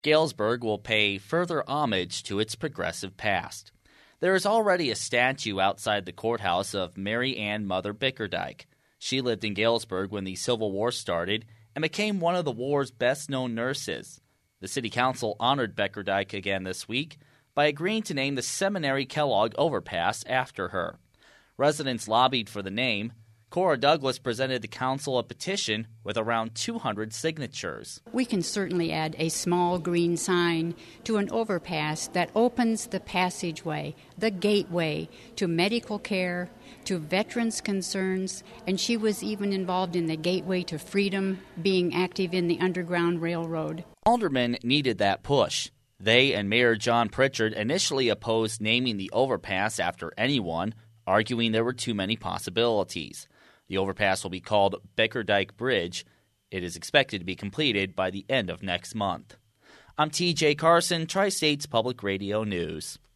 Galesburg will pay further homage to its progressive past. There is already a statue outside the courthouse of Mary Ann Mother Bickerdike. She lived in Galesburg when the Civil War started and became one of the war's best-known nurses. The City Council honored Bickerdike again this week by agreeing to name the Seminary Kellogg overpass after her. Residents lobbied for the name. Cora Douglas presented the council a petition with around 200 signatures. We can certainly add a small green sign to an overpass that opens the passageway, the gateway to medical care, to veterans' concerns, and she was even involved in the gateway to freedom, being active in the Underground Railroad. Aldermen needed that push. They and Mayor John Pritchard initially opposed naming the overpass after anyone, arguing there were too many possibilities. The overpass will be called Bickerdike Bridge. It is expected to be completed by the end of next month. I'm TJ Carson, Tri-States Public Radio News.